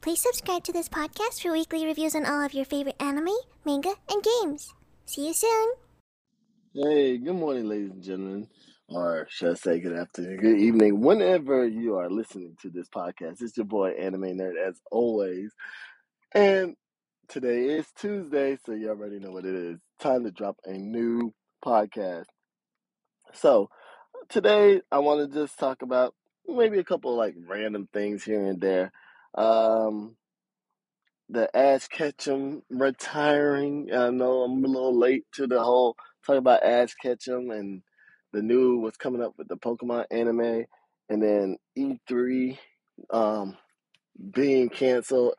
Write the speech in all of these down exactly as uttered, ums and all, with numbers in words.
Please subscribe to this podcast for weekly reviews on all of your favorite anime, manga, and games. See you soon! Hey, good morning, ladies and gentlemen, or should I say good afternoon, good evening, whenever you are listening to this podcast. It's your boy, Anime Nerd, as always. And today is Tuesday, so you already know what it is. Time to drop a new podcast. So, today I want to just talk about maybe a couple like random things here and there. Um, the Ash Ketchum retiring. I know I'm a little late to the whole talk about Ash Ketchum and the new what's coming up with the Pokemon anime, and then E three um, being canceled.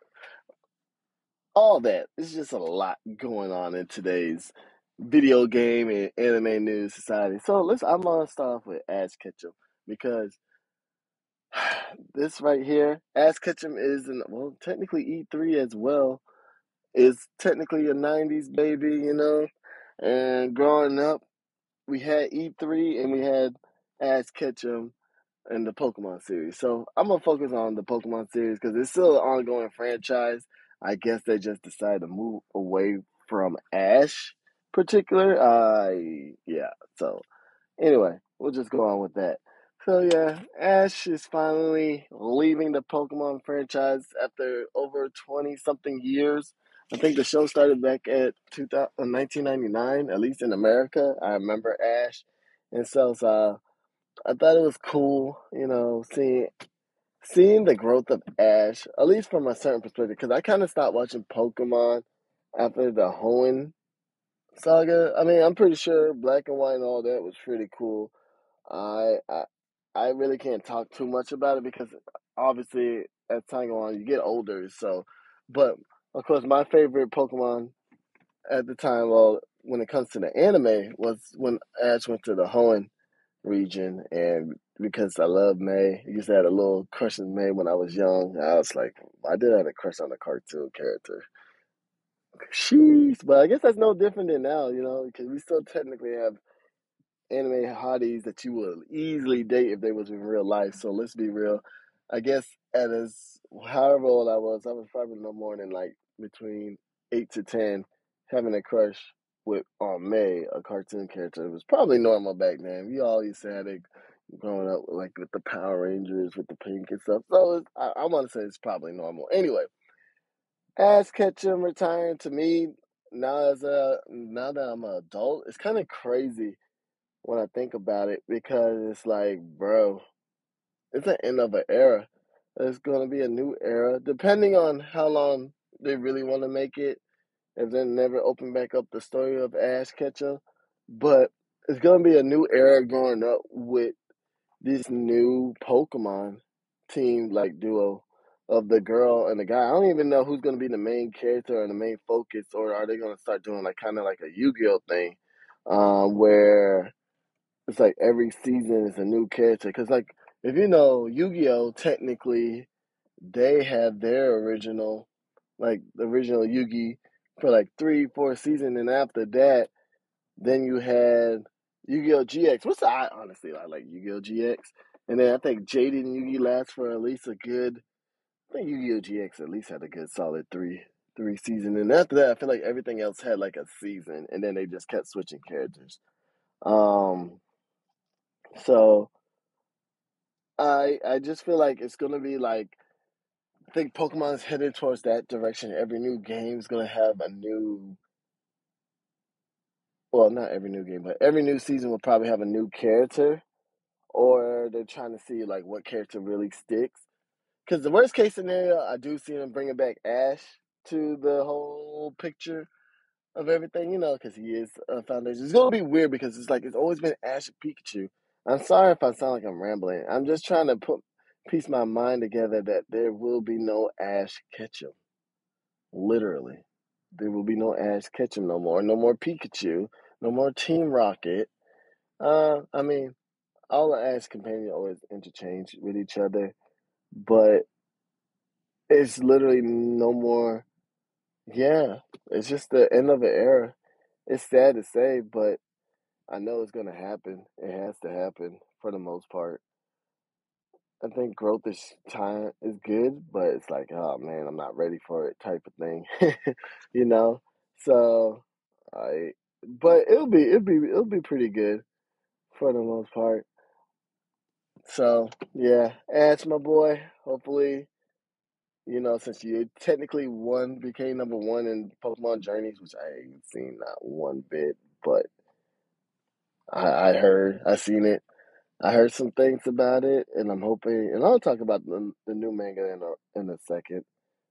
All that. It's just a lot going on in today's video game and anime news society. So let's. I'm gonna start off with Ash Ketchum because this right here, Ash Ketchum is in well technically E three as well is technically a nineties baby, you know. And growing up, we had E three and we had Ash Ketchum in the Pokemon series. So I'm going to focus on the Pokemon series because it's still an ongoing franchise. I guess they just decided to move away from Ash particular. Uh, yeah, so anyway, we'll just go on with that. So yeah, Ash is finally leaving the Pokemon franchise after over twenty something years. I think the show started back at two thousand, nineteen ninety-nine, at least in America. I remember Ash. And so, so I thought it was cool, you know, seeing seeing the growth of Ash, at least from a certain perspective, because I kind of stopped watching Pokemon after the Hoenn saga. I mean, I'm pretty sure Black and White and all that was pretty cool. I I I really can't talk too much about it because obviously as time goes on, you get older. So, but of course, my favorite Pokemon at the time, well, when it comes to the anime, was when Ash went to the Hoenn region, and because I love May, I used to have a little crush on May when I was young. I was like, I did have a crush on the cartoon character. Sheesh, but I guess that's no different than now, you know, because we still technically have anime hotties that you would easily date if they was in real life. So let's be real. I guess at as however old I was, I was probably no more than like between eight to ten, having a crush with on May, a cartoon character. It was probably normal back then. We all used to have it growing up, like with the Power Rangers, with the pink and stuff. So it's, I, I want to say it's probably normal. Anyway, Ash Ketchum retiring to me now as a now that I'm an adult, it's kind of crazy when I think about it because it's like, bro, it's the end of an era. There's going to be a new era, depending on how long they really want to make it, and then never open back up the story of Ash Ketchum. But it's going to be a new era growing up with this new Pokemon team, like duo of the girl and the guy. I don't even know who's going to be the main character and the main focus, or are they going to start doing like kind of like a Yu-Gi-Oh thing, um, where it's like every season is a new character. Because, like, if you know Yu-Gi-Oh, technically they have their original, like the original Yu-Gi for like three, four seasons, and after that, then you had Yu-Gi-Oh G X. What's the I honestly I like Yu-Gi-Oh G X, and then I think Jaded and Yu-Gi lasts for at least a good. I think Yu-Gi-Oh G X at least had a good solid three. Three seasons, and after that, I feel like everything else had like a season, and then they just kept switching characters. Um, so I I just feel like it's gonna be like I think Pokemon's headed towards that direction. Every new game is gonna have a new well, not every new game, but every new season will probably have a new character, or they're trying to see like what character really sticks. Because the worst case scenario, I do see them bringing back Ash to the whole picture of everything, you know, because he is a foundation. It's gonna be weird because it's like it's always been Ash and Pikachu. I'm sorry if I sound like I'm rambling. I'm just trying to put piece my mind together that there will be no Ash Ketchum. Literally, there will be no Ash Ketchum no more. No more Pikachu. No more Team Rocket. Uh, I mean, all the Ash companions always interchange with each other, but it's literally no more. Yeah, it's just the end of an era. It's sad to say, but I know it's gonna happen. It has to happen for the most part. I think growth is time is good, but it's like, oh man, I'm not ready for it type of thing, you know. So I, but it'll be it'll be it'll be pretty good for the most part. So yeah, Ash, my boy. Hopefully, you know, since you technically won, became number one in Pokemon Journeys, which I ain't seen not one bit, but I, I heard, I seen it. I heard some things about it, and I'm hoping, and I'll talk about the, the new manga in a in a second.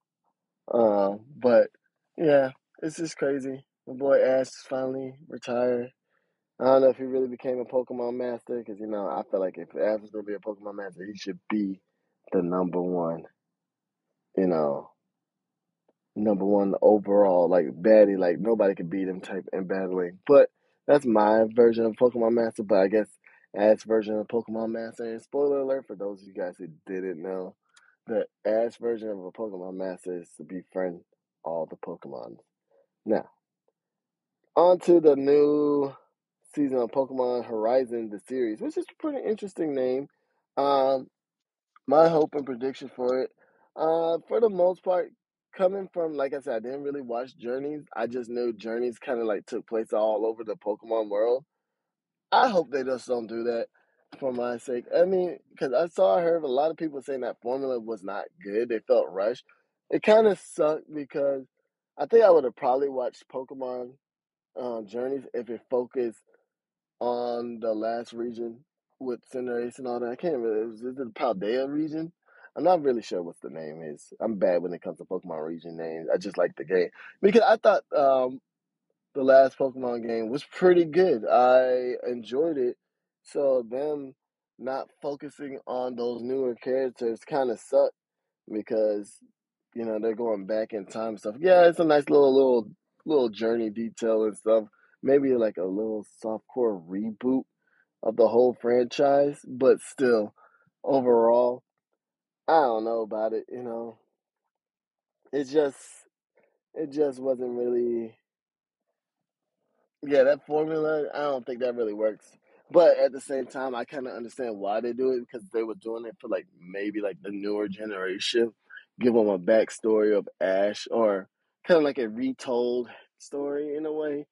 Um, but yeah, it's just crazy. My boy Ash finally retired. I don't know if he really became a Pokemon master because you know I feel like if Ash was gonna be a Pokemon master, he should be the number one. You know, number one overall, like baddie, like nobody could beat him type in battling. But that's my version of Pokemon Master. But I guess Ash version of Pokemon Master. And spoiler alert for those of you guys who didn't know, the Ash version of a Pokemon Master is to befriend all the Pokemon. Now, on to the new season of Pokemon Horizon, the series, which is a pretty interesting name. Um, my hope and prediction for it, uh, for the most part, coming from like I said, I didn't really watch Journeys. I just knew Journeys kind of like took place all over the Pokemon world. I hope they just don't do that for my sake. I mean, because I saw, I heard a lot of people saying that formula was not good. They felt rushed. It kind of sucked because I think I would have probably watched Pokemon uh, Journeys if it focused on the last region with Cinderace and all that. I can't really. Is it the Paldea region? I'm not really sure what the name is. I'm bad when it comes to Pokemon region names. I just like the game because I thought um, the last Pokemon game was pretty good. I enjoyed it. So them not focusing on those newer characters kind of sucked because you know they're going back in time and stuff. Yeah, it's a nice little little little journey detail and stuff. Maybe like a little softcore reboot of the whole franchise, but still, overall, I don't know about it. You know, it just it just wasn't really. Yeah, that formula, I don't think that really works. But at the same time, I kind of understand why they do it because they were doing it for like maybe like the newer generation, give them a backstory of Ash or kind of like a retold story in a way.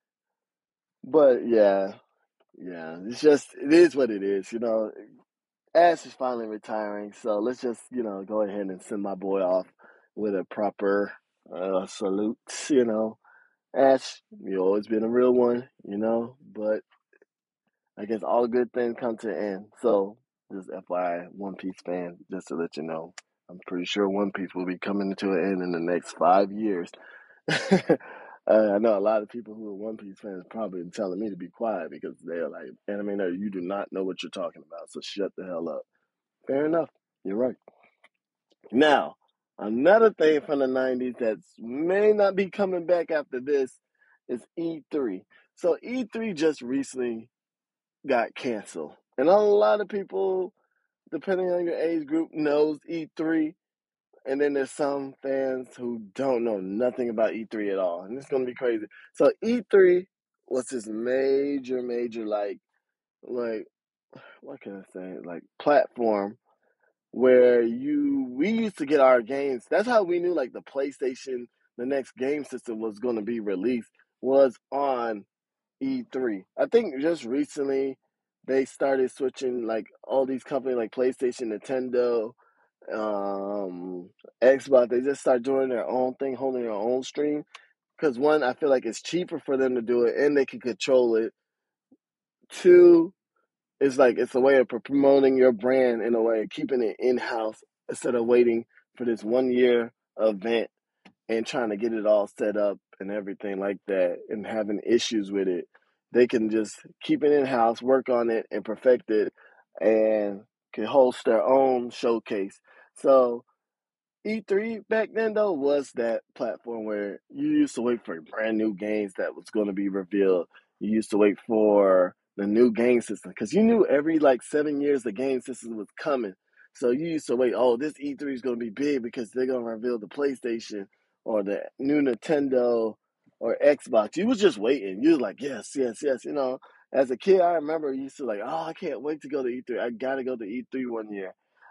But yeah, yeah, it's just it is what it is, you know. Ash is finally retiring, so let's just you know go ahead and send my boy off with a proper uh, salute. You know, Ash, you always been a real one, you know. But I guess all good things come to an end. So just F Y I, One Piece fan, just to let you know, I'm pretty sure One Piece will be coming to an end in the next five years. uh, I know a lot of people who are One Piece fans probably telling me to be quiet because they're like, anime nerd, you do not know what you're talking about, so shut the hell up. Fair enough. You're right. Now, another thing from the nineties that may not be coming back after this is E three. So E three just recently got canceled. And a lot of people, depending on your age group, knows E three. And then there's some fans who don't know nothing about E three at all. And it's going to be crazy. So E three was this major, major, like, like, what can I say? Like, platform where you we used to get our games. That's how we knew like the PlayStation, the next game system was going to be released was on E three. I think just recently they started switching like all these companies like PlayStation, Nintendo, um, Xbox. They just start doing their own thing, holding their own stream. Because one, I feel like it's cheaper for them to do it, and they can control it. Two, it's like it's a way of promoting your brand in a way, keeping it in house instead of waiting for this one year event and trying to get it all set up and everything like that and having issues with it. They can just keep it in house, work on it, and perfect it, and can host their own showcase. So E three back then though was that platform where you used to wait for brand new games that was going to be revealed. You used to wait for the new game system because you knew every like seven years the game system was coming. So you used to wait. Oh, this E three is going to be big because they're going to reveal the PlayStation or the new Nintendo or Xbox. You was just waiting. You was like, yes, yes, yes. You know, as a kid, I remember you used to like, oh, I can't wait to go to E three. I got to go to E three one year.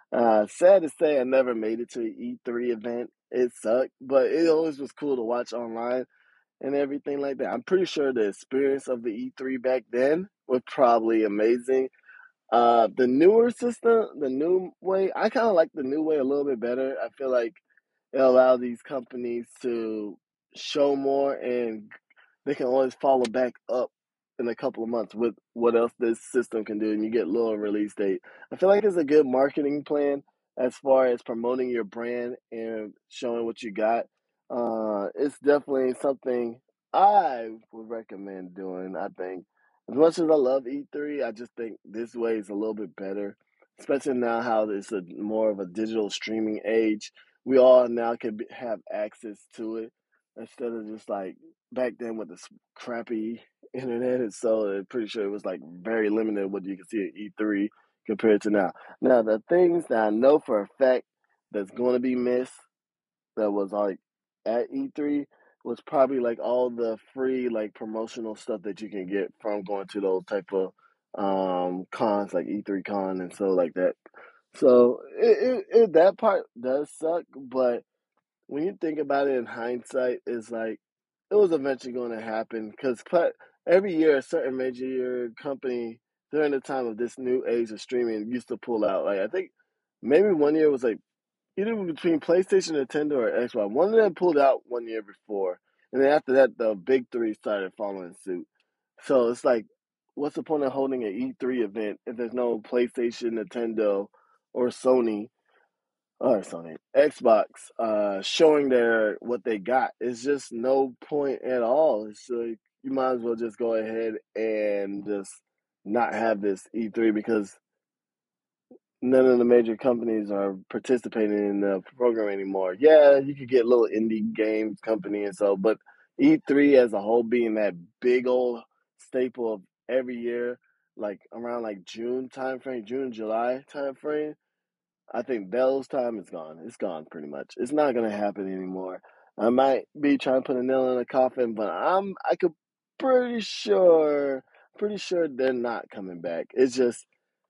Uh, sad to say, I never made it to an E three event. It sucked, but it always was cool to watch online and everything like that. I'm pretty sure the experience of the E three back then was probably amazing. Uh, the newer system, the new way, I kind of like the new way a little bit better. I feel like it allows these companies to show more, and they can always follow back up in a couple of months with what else this system can do, and you get little release date. I feel like it's a good marketing plan as far as promoting your brand and showing what you got. Uh, it's definitely something I would recommend doing. I think as much as I love E three, I just think this way is a little bit better, especially now how it's a more of a digital streaming age. We all now can be, have access to it instead of just like back then with this crappy internet. And so I'm pretty sure it was like very limited what you can see at E three compared to now. Now the things that I know for a fact that's going to be missed that was like at E three was probably like all the free like promotional stuff that you can get from going to those type of um cons like E three Con and so like that. So it, it, it that part does suck, but when you think about it in hindsight, it's like it was eventually going to happen because every year a certain major company during the time of this new age of streaming used to pull out. Like I think maybe one year was like either between PlayStation, Nintendo, or Xbox. One of them pulled out one year before, and then after that, the big three started following suit. So it's like, what's the point of holding an E three event if there's no PlayStation, Nintendo, or Sony or Sony, Xbox, uh, showing their what they got? It's just no point at all. It's like you might as well just go ahead and just not have this E three because none of the major companies are participating in the program anymore. Yeah, you could get little indie games company and so, but E three as a whole being that big old staple of every year, like around like June timeframe, June, July timeframe, I think those time is gone. It's gone pretty much. It's not gonna happen anymore. I might be trying to put a nail in the coffin, but I'm I could pretty sure pretty sure they're not coming back. It's just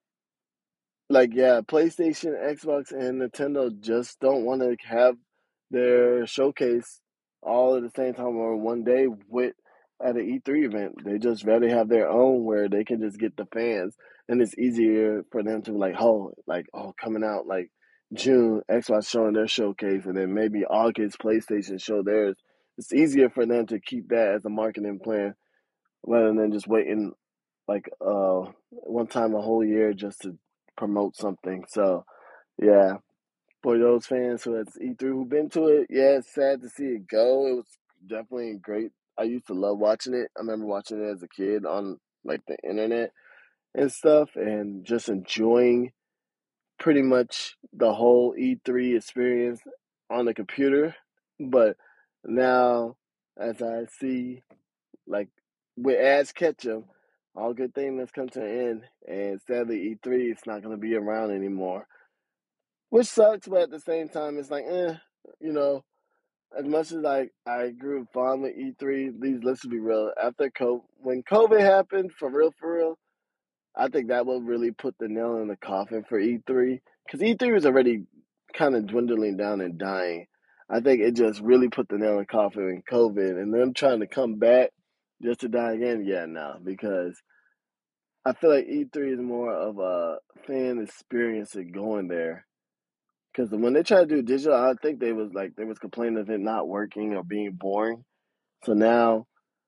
like yeah, PlayStation, Xbox, and Nintendo just don't want to have their showcase all at the same time or one day with at an E three event. They just rather have their own where they can just get the fans, and it's easier for them to like oh like oh coming out like June Xbox showing their showcase, and then maybe August PlayStation show theirs. It's easier for them to keep that as a marketing plan rather than just waiting like uh one time a whole year just to promote something. So yeah, for those fans who had E three who've been to it, yeah, it's sad to see it go. It was definitely great. I used to love watching it. I remember watching it as a kid on like the internet and stuff and just enjoying pretty much the whole E three experience on the computer. But now as I see like with Ash Ketchum, all good things must come to an end, and sadly, E three is not going to be around anymore, which sucks. But at the same time, it's like, eh, you know, as much as like I grew fond with E three, these let's be real. After COVID, when COVID happened, for real, for real, I think that will really put the nail in the coffin for E three because E three was already kind of dwindling down and dying. I think it just really put the nail in the coffin in COVID, and them trying to come back just to die again. Yeah, no, because I feel like E three is more of a fan experience of going there. Because when they tried to do digital, I think they was like they was complaining of it not working or being boring. So now,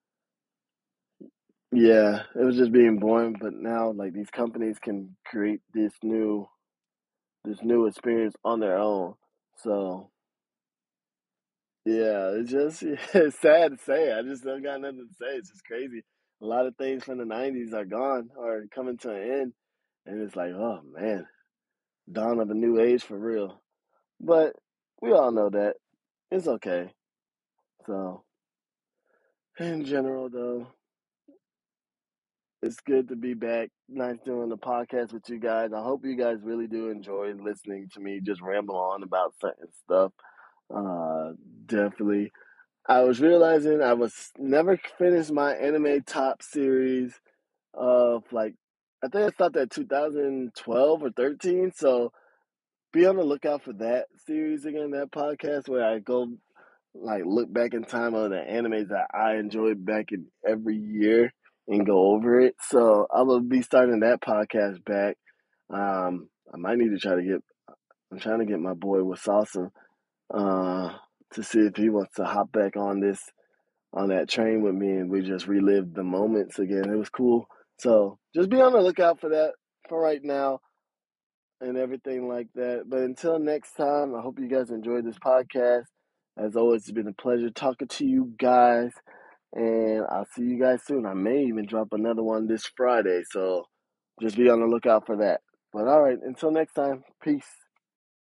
yeah, it was just being boring. But now, like these companies can create this new this new experience on their own. So yeah, it's just it's sad to say. I just don't got nothing to say. It's just crazy. A lot of things from the nineties are gone or coming to an end, and it's like, oh man, dawn of a new age for real. But we all know that it's okay. So in general, though, it's good to be back. Nice doing the podcast with you guys. I hope you guys really do enjoy listening to me just ramble on about certain stuff. Uh, definitely. I was realizing I was never finished my anime top series of like I think I stopped at two thousand twelve or thirteen. So be on the lookout for that series again, that podcast where I go like look back in time of the animes that I enjoyed back in every year and go over it. So I will be starting that podcast back. Um, I might need to try to get. I'm trying to get my boy Wasasa uh, to see if he wants to hop back on this on that train with me, and we just relived the moments again. It was cool. So just be on the lookout for that for right now and everything like that. But until next time, I hope you guys enjoyed this podcast. As always, it's been a pleasure talking to you guys, and I'll see you guys soon. I may even drop another one this Friday, so just be on the lookout for that. But all right, until next time, peace.